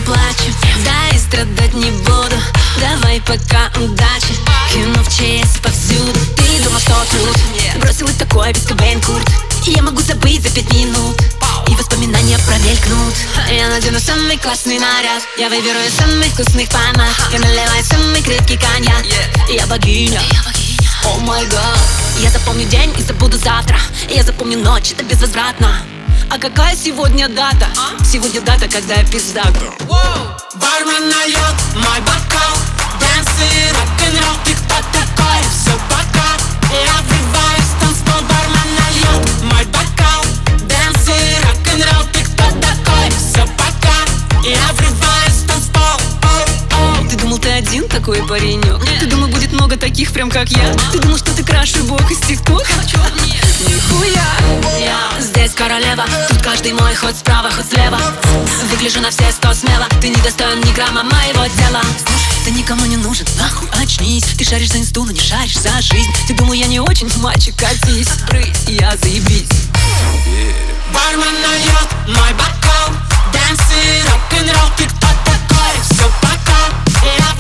плачу, да и страдать не буду. Давай пока удачи, кино в ЧС повсюду. Ты думал, что тут бросил и такой без Кобейн Курт. И я могу забыть за 5 минут, и воспоминания промелькнут. Я надену самый классный наряд, я выберу из самых вкусных помад. Я наливаю самый крепкий коньяк, я богиня. О май гад. Я запомню день и забуду завтра. Я запомню ночь, это безвозвратно. А какая сегодня дата? Сегодня дата, когда я пиздакру. Бармен нальет мой бокал, дэнсы, рок-н-ролл, ты кто такой? Все пока, я врываюсь в танцпол. Бармен нальет мой бокал, дэнсы, рок-н-ролл, ты кто такой? Все пока, я врываюсь в танцпол. Ты думал, ты один такой паренек? Ты думал, будет много таких, прям как я? Ты думал, что ты краше бог из ТикТока? Нихуя! Здесь королева, тут каждый мой ход справа, ход слева. Выгляжу на все 100 смело, ты не достоин ни грамма моего дела. Ты никому не нужен, нахуй очнись. Ты шаришь за инсту, но не шаришь за жизнь. Ты думал, я не очень, мальчик, катись, брысь, я заебись. Бармен нальет мой бокал, дэнсы, рок-н-ролл, ты кто такой? Все пока, я